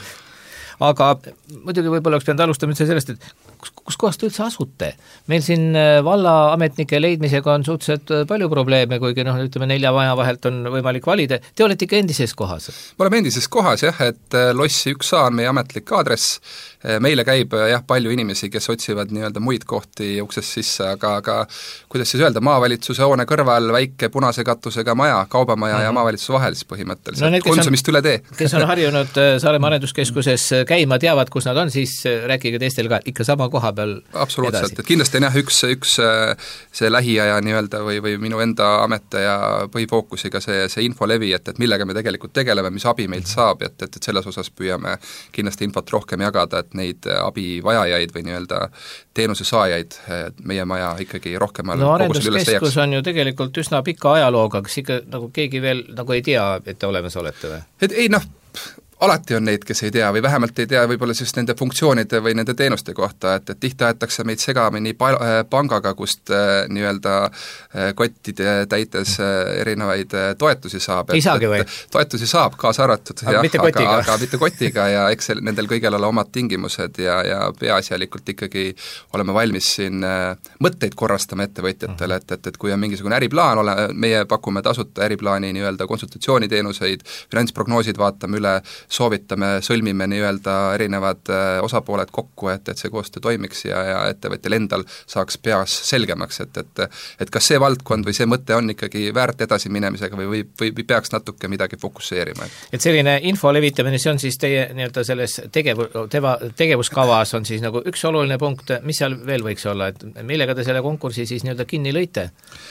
Aga muidugi võib-olla oleks pidanud alustama üldse sellest, et kus, kus kohast üldse asute? Meil siin vallaametnike leidmisega on suhteliselt palju probleeme, kuigi noh, ütleme nelja maja vahelt on võimalik valida. Te olete ikka endises kohas? Me oleme endises kohas jah, et Lossi üks A on meie ametlik aadress. Meile käib jah palju inimesi, kes otsivad nii-öelda muid kohti uksest sisse, aga, aga kuidas siis öelda, maavalitsuse hoone kõrval väike punase katusega maja, kaubamaja mm-hmm. ja maavalitsuse vahel siis põhimõtteliselt, no, need, Konsumist on, üle tee. Kes on harjunud Saaremaa arenduskeskuses käima, teavad, kus nad on, siis rääkige teistel ka ikka sama koha peal absoluutselt, et kindlasti on jah üks, üks see lähiaja nii-öelda või, või minu enda amete ja põhifookusiga see, see infolevi, et, et millega me tegelikult tegeleme, mis abi meilt saab, et, et, et selles osas püüame kindlasti infot rohkem jagada, et neid abivajajaid või nii-öelda teenuse saajaid meie maja ikkagi rohkem no arenduskeskus on ju tegelikult üsna pika ajalooga, kas ikka nagu keegi veel nagu ei tea, et te olemas olete või? Et ei noh, alati on neid, kes ei tea või vähemalt ei tea võib-olla siis nende funktsioonide või nende teenuste kohta, et, et tihti aetakse meid segamini pa- pangaga, kust äh, nii-öelda äh, kottide täites äh, erinevaid äh, toetusi saab. Ei saagi või? Toetusi saab, kaasa arvatud, aga, jah, mitte aga, aga mitte kotiga ja eks see, nendel kõigel ole omad tingimused ja, ja peaasjalikult ikkagi oleme valmis siin äh, mõtteid korrastama ettevõtjatele, et, et, et kui on mingisugune äriplaan, ole, meie pakume tasuta äriplaani nii-öelda konsultatsiooniteenuseid, finantsprognoosid vaatame üle, soovitame, sõlmime nii-öelda erinevad osapooled kokku, et, et see koostöö toimiks ja, ja ettevõtjal endal saaks peas selgemaks, et, et et kas see valdkond või see mõte on ikkagi väärt edasiminemisega või, või, või, või peaks natuke midagi fokusseerima. Et selline info levitamine, see on siis teie nii-öelda selles tegev, teva, tegevuskavas on siis nagu üks oluline punkt, mis seal veel võiks olla, et millega te selle konkursi siis nii-öelda kinni lõite?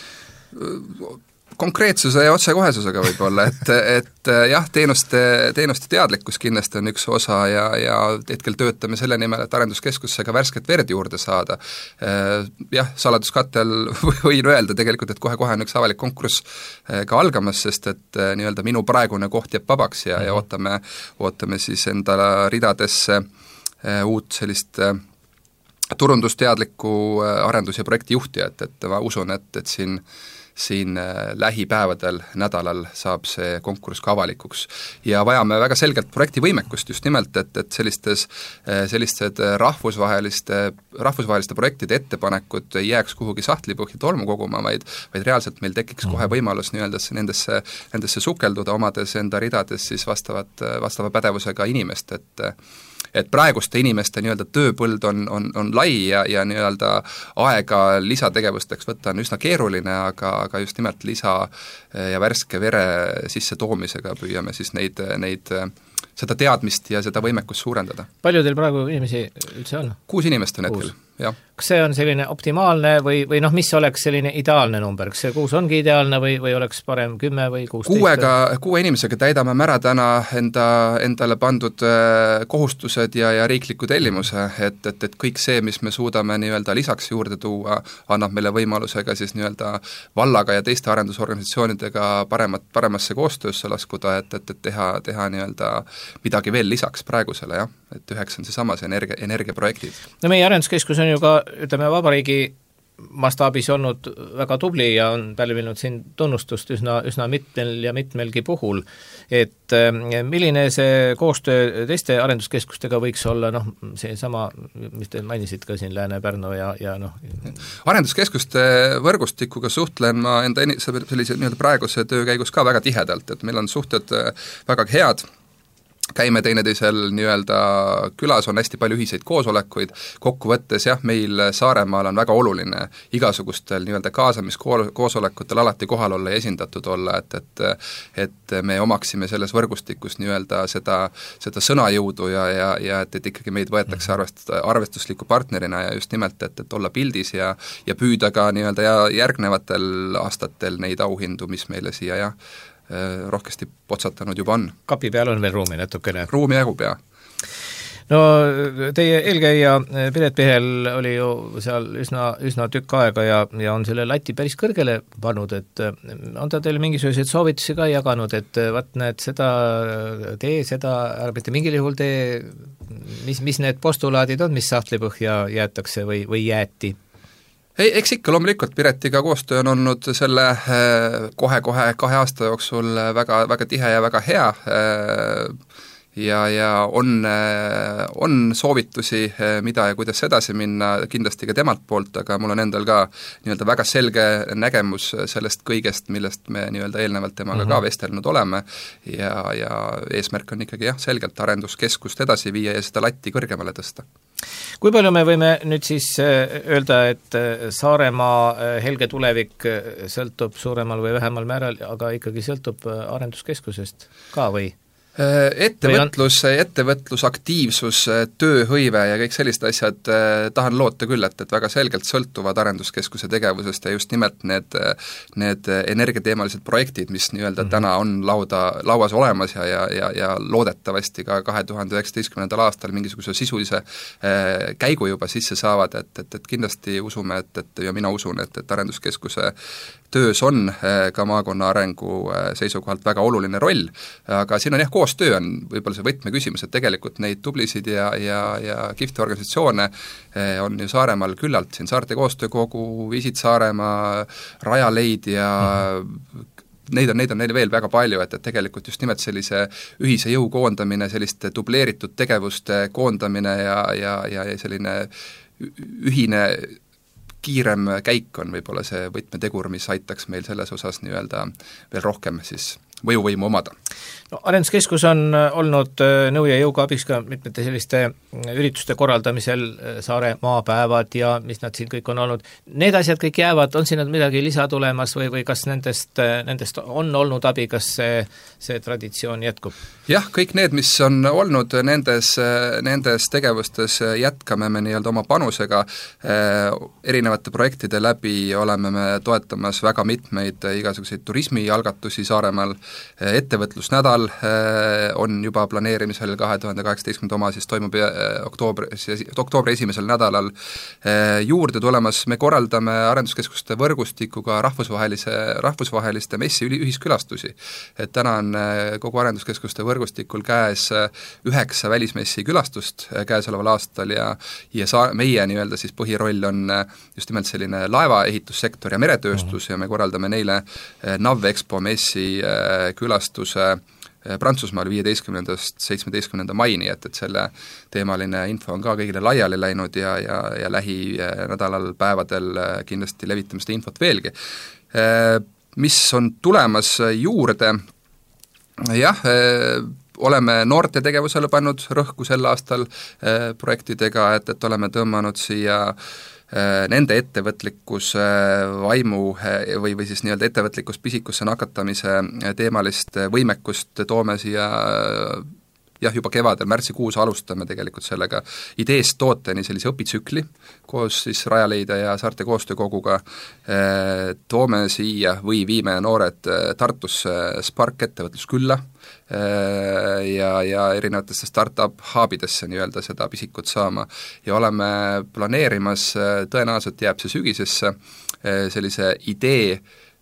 Konkreetsuse ja otsekohesusega võib-olla, et, et jah, teenuste, teenuste teadlikkus kindlasti on üks osa ja, ja hetkel töötame selle nimel, et arenduskeskusse ka värsket verd juurde saada. Jah, saladuskattel võin öelda tegelikult, et kohe-kohe on üks avalik konkurss ka algamas, sest et nii-öelda minu praegune koht jääb vabaks ja, ja ootame, ootame siis enda ridadesse uut sellist turundusteadlikku arendus- ja projektijuhti, et, et ma usun, et, et siin siin lähipäevadel, nädalal saab see konkurss ka avalikuks. Ja vajame väga selgelt projektivõimekust just nimelt, et, et sellistes, sellised rahvusvaheliste, rahvusvaheliste projektide ettepanekud ei jääks kuhugi sahtlipõhja tolmu koguma, vaid, vaid reaalselt meil tekiks kohe võimalus nii-öelda nendesse, nendesse sukelduda, omades enda ridades siis vastavat, vastava pädevusega inimest, et et praeguste inimeste nii-öelda tööpõld on, on, on lai ja, ja nii-öelda aega lisategevusteks võtta on üsna keeruline, aga, aga just nimelt lisa ja värske vere sisse toomisega püüame siis neid, neid seda teadmist ja seda võimekust suurendada. Palju teil praegu inimesi üldse on? Kuus inimest on hetkel, jah. Kas see on selline optimaalne või, või noh, mis oleks selline ideaalne number, kas see kuus ongi ideaalne või, või oleks parem kümme või kuusteist? Kuuega, kuue inimesega täidame ära täna enda, endale pandud kohustused ja, ja riikliku tellimuse, et, et, et kõik see, mis me suudame nii-öelda lisaks juurde tuua, annab meile võimaluse ka siis nii-öelda vallaga ja teiste arendusorganisatsioonidega paremat, paremasse koostöösse laskuda, et, et, et teha, teha nii-öelda midagi veel lisaks praegusele, jah, et üheks on see samas energia, energiaprojektid. No meie arenduskeskus on ju ka, ütleme, vabariigi mastaabis olnud väga tubli ja on pälvinud siin tunnustust üsna, üsna mitmel ja mitmelgi puhul, et milline see koostöö teiste arenduskeskustega võiks olla, noh, see sama, mis te mainisid ka siin Lääne-Pärnu ja, ja noh. Arenduskeskuste võrgustikuga suhtlen ma enda sellise nii-öelda praeguse töö käigus ka väga tihedalt, et meil on suhted väga head, käime teineteisel nii-öelda külas, on hästi palju ühiseid koosolekuid, kokkuvõttes jah, meil Saaremaal on väga oluline igasugustel nii-öelda kaasamiskoosolekutel alati kohal olla ja esindatud olla, et, et et me omaksime selles võrgustikus nii-öelda seda, seda sõnajõudu ja, ja, ja et, et ikkagi meid võetakse arvest, arvestusliku partnerina ja just nimelt, et, et olla pildis ja, ja püüda ka nii-öelda ja järgnevatel aastatel neid auhindu, mis meile siia jah, rohkesti potsatanud juba on. Kapi peal on veel ruumi natukene. Ruumi jagub, jah. No teie eelkäija Piret Pihel oli ju seal üsna, üsna tükk aega ja, ja on selle lati päris kõrgele pannud, et on ta teile mingisuguseid soovitusi ka jaganud, et vaat näed, seda tee, seda ära mitte mingil juhul tee, mis, mis need postulaadid on, mis sahtlipõhja jäetakse või, või jäeti? Ei, eks ikka loomulikult Piretiga koostöö on olnud selle kohe-kohe kahe aasta jooksul väga, väga tihe ja väga hea ja, ja on, on soovitusi, mida ja kuidas edasi minna, kindlasti ka temalt poolt, aga mul on endal ka nii-öelda väga selge nägemus sellest kõigest, millest me nii-öelda eelnevalt temaga mm-hmm. ka vestelnud oleme ja, ja eesmärk on ikkagi jah, selgelt arenduskeskust edasi viia ja seda latti kõrgemale tõsta. Kui palju me võime nüüd siis öelda, et Saaremaa helge tulevik sõltub suuremal või vähemal määral, aga ikkagi sõltub arenduskeskusest ka või? Ettevõtlus, ettevõtlusaktiivsus, tööhõive ja kõik sellised asjad tahan loota küll, et, et väga selgelt sõltuvad arenduskeskuse tegevusest ja just nimelt need, need energiateemalised projektid, mis nii-öelda mm-hmm. täna on lauda, lauas olemas ja, ja, ja, ja loodetavasti ka kahe tuhande üheksateistkümnendal aastal mingisuguse sisulise äh, käigu juba sisse saavad, et, et, et kindlasti usume, et, et ja mina usun, et, et arenduskeskuse töös on äh, ka maakonna arengu äh, seisukohalt väga oluline roll, aga siin on jah, koostöö on võib-olla see võtmeküsimus, et tegelikult neid tublisid ja, ja, ja kihvti organisatsioone on ju Saaremaal küllalt, siin Saarte Koostöökogu, Visit Saaremaa, Rajaleid ja mm-hmm. neid on, neid on neil veel väga palju, et, et tegelikult just nimelt sellise ühise jõu koondamine, selliste dubleeritud tegevuste koondamine ja, ja, ja selline ühine kiirem käik on võib-olla see võtmetegur, mis aitaks meil selles osas nii-öelda veel rohkem siis mõjuvõimu omada. No, arenduskeskus on olnud nõu ja jõuga abiks ka mitmete selliste ürituste korraldamisel, Saare maapäevad ja mis nad siin kõik on olnud. Need asjad kõik jäävad, on siin midagi lisa tulemas või, või kas nendest, nendest on olnud abi, kas see, see traditsioon jätkub? Jah, kõik need, mis on olnud nendes, nendes tegevustes jätkame me nii-öelda oma panusega, erinevate projektide läbi oleme me toetamas väga mitmeid igasuguseid turismialgatusi Saaremaal, ettevõtlusnädal on juba planeerimisel kahe tuhande kaheksateistkümnenda oma, siis toimub oktoobris, oktoobri esimesel nädalal juurde tulemas, me korraldame arenduskeskuste võrgustikuga rahvusvahelise, rahvusvaheliste messi ühiskülastusi. Et täna on kogu arenduskeskuste võrgustikul käes üheksa välismessi külastust käesoleval aastal ja, ja sa, meie nii-öelda siis põhiroll on just nimelt selline laevaehitussektor ja meretööstus ja me korraldame neile NavExpo messi külastuse Prantsusmaal viieteistkümnendast seitsmeteistkümnenda maini, et, et selle teemaline info on ka kõigile laiali läinud ja, ja, ja lähinädalal päevadel kindlasti levitame seda infot veelgi. Mis on tulemas juurde, jah, oleme noorte tegevusele pannud rõhku sel aastal projektidega, et, et oleme tõmmanud siia nende ettevõtlikkuse vaimu või, või siis nii-öelda ettevõtlikkus pisikusse nakatamise teemalist võimekust toome siia jah, juba kevadel, märtsikuus alustame tegelikult sellega ideest tooteni sellise õpitsükli koos siis Rajaleida ja Saarte Koostöökoguga, toome siia või viime noored Tartusse Spark ettevõtluskülla ja, ja erinevatesse startup hubidesse nii-öelda seda pisikut saama ja oleme planeerimas, tõenäoliselt jääb see sügisesse, sellise idee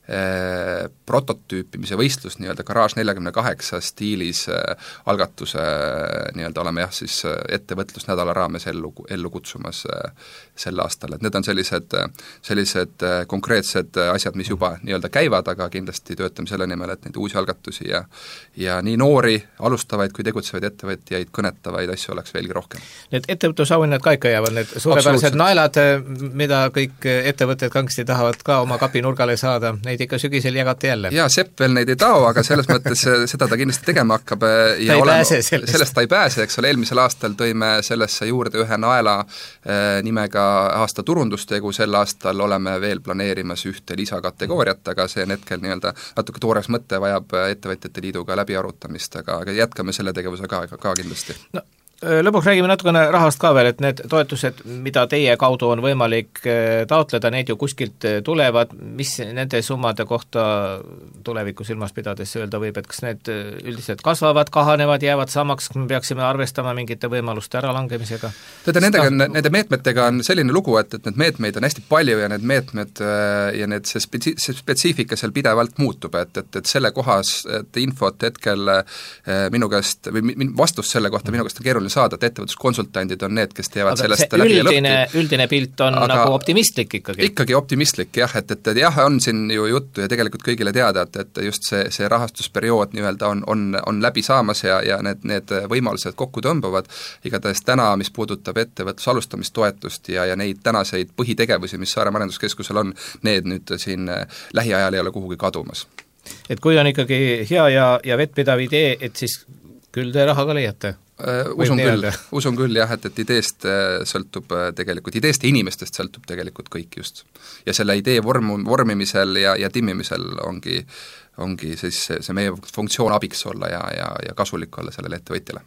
eh, prototüüpimise võistlus nii-öelda Garage nelikümmend kaheksa stiilis eh, algatuse eh, nii-öelda oleme jah, siis ettevõtlusnädala raames ellu, ellu kutsumas eh, sel aastal, et need on sellised, sellised eh, konkreetsed asjad, mis juba nii-öelda käivad, aga kindlasti töötame selle nimel, et neid uusi algatusi ja ja nii noori, alustavaid kui tegutsevaid ettevõtjaid, kõnetavaid asju oleks veelgi rohkem. Need ettevõtlusauhinnad ka ikka jäävad, need suurepärased naelad, mida kõik ettevõtted kangesti tahavad ka oma kapinurgale saada, neid ikka sügisel jagati jälle. Jaa, Sepp veel neid ei tao, aga selles mõttes seda ta kindlasti tegema hakkab ja ta ei olema, pääse sellest. Sellest ta ei pääse, eks ole, eelmisel aastal tõime sellesse juurde ühe naela eh, nimega aasta turundustegu, sel aastal oleme veel planeerimas ühte lisakategooriat, aga see on hetkel nii-öelda natuke toores mõte, vajab ettevõtjate liiduga läbi arutamist, aga, aga jätkame selle tegevuse ka, ka kindlasti. No lõpuks räägime natukene rahast ka veel, et need toetused, mida teie kaudu on võimalik taotleda, need ju kuskilt tulevad, mis nende summade kohta tuleviku silmas pidades öelda võib, et kas need üldiselt kasvavad, kahanevad, jäävad samaks, me peaksime arvestama mingite võimaluste äralangemisega? Teda nendega on, nende meetmetega on selline lugu, et, et need meetmeid on hästi palju ja need meetmed ja need, see, spetsi-, see spetsiifika seal pidevalt muutub, et, et, et selle kohas, et infot hetkel minu käest, või vastust selle kohta minu käest on keeruline saada, et ettevõtluskonsultandid on need, kes teevad aga sellest läbi ja lõhti. Üldine pilt on aga nagu optimistlik ikkagi. Ikkagi optimistlik jah, et, et, et jah, on siin ju juttu ja tegelikult kõigile teada, et, et just see, see rahastusperiood nii-öelda on, on, on läbi saamas ja, ja need, need võimalused kokku tõmbuvad, igatahes täna, mis puudutab ettevõtluse alustamistoetust ja, ja neid tänaseid põhitegevusi, mis Saaremaa Arenduskeskusel on, need nüüd siin lähiajal ei ole kuhugi kadumas. Et kui on ikkagi hea ja, ja vettpidav idee, et siis küll te raha ka leiate? Usun küll, usun küll jah, et, et ideest sõltub tegelikult, ideest ja inimestest sõltub tegelikult kõik just. Ja selle idee vorm, vormimisel ja, ja timmimisel ongi, ongi siis see, see meie funktsioon abiks olla ja, ja, ja kasulik olla sellele ettevõtjale.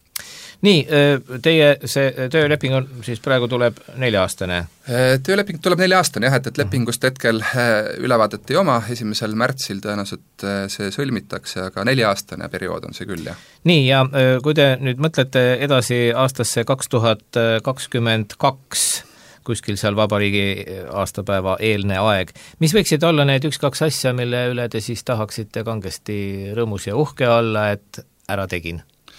Nii, teie see tööleping on siis praegu tuleb nelja-aastane? Tööleping tuleb nelja-aastane jah, et, et lepingust hetkel ülevaadet ei oma, esimesel märtsil tõenäoliselt see sõlmitakse, aga nelja-aastane periood on see küll, jah. Nii, ja kui te nüüd mõtlete edasi aastasse kaks tuhat kakskümmend kaks, kuskil seal vabariigi aastapäeva eelne aeg, mis võiksid olla need üks-kaks asja, mille üle te siis tahaksite kangesti rõõmus ja uhke olla, et ära tegin?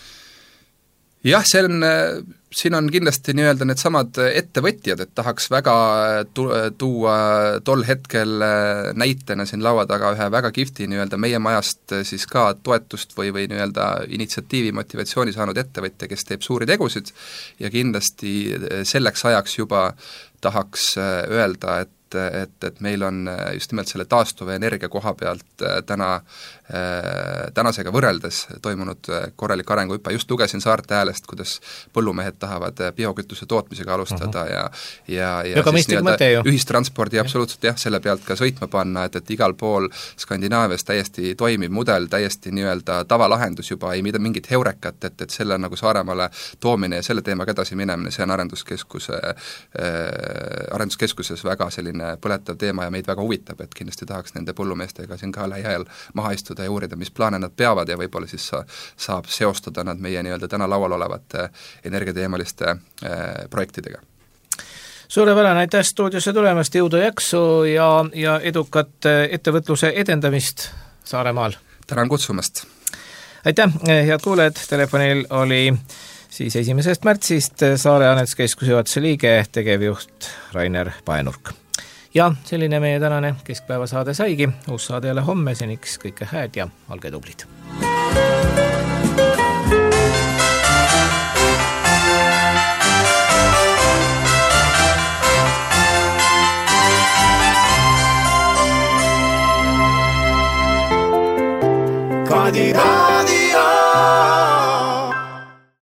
Jah, see on, siin on kindlasti nii-öelda need samad ettevõtjad, et tahaks väga tu-, tuua tol hetkel näitena siin laua taga ühe väga kihvti nii-öelda meie majast siis ka toetust või, või nii-öelda initsiatiivi motivatsiooni saanud ettevõtja, kes teeb suuri tegusid ja kindlasti selleks ajaks juba tahaks öelda, et et, et meil on just nimelt selle taastuva energia koha pealt täna, tänasega võrreldes toimunud korralik arenguhüpe, just lugesin Saarte Häälest, kuidas põllumehed tahavad biokütuse tootmisega alustada uh-huh. ja, ja, ja siis nii-öelda ühistranspordi ja. absoluutselt jah, selle pealt ka sõitma panna, et, et igal pool Skandinaavias täiesti toimiv mudel, täiesti nii-öelda tavalahendus juba, ei mida mingit heurekat, et, et selle nagu Saaremaale toomine ja selle teemaga edasi minemine, see on arenduskeskuse äh, arenduskeskuses väga selline põletav teema ja meid väga huvitab, et kindlasti tahaks nende põllumeestega siin ka lähiajal maha istuda ja uurida, mis plaane nad peavad ja võib-olla siis sa, saab seostada nad meie nii-öelda täna laual olevate energiateemaliste äh, projektidega. Suurepärane, aitäh stuudiosse tulemast, jõudu jaksu ja, ja edukat ettevõtluse edendamist Saaremaal. Tänan kutsumast! Aitäh, head kuulajad, telefonil oli siis esimesest märtsist Saare Arenduskeskuse juhatuse liige, tegevjuht Rainer Paenurk. Ja selline meie tänane keskpäevasaade saigi, uus saade jälle homme, seniks kõike hääd ja olge tublid. Kadira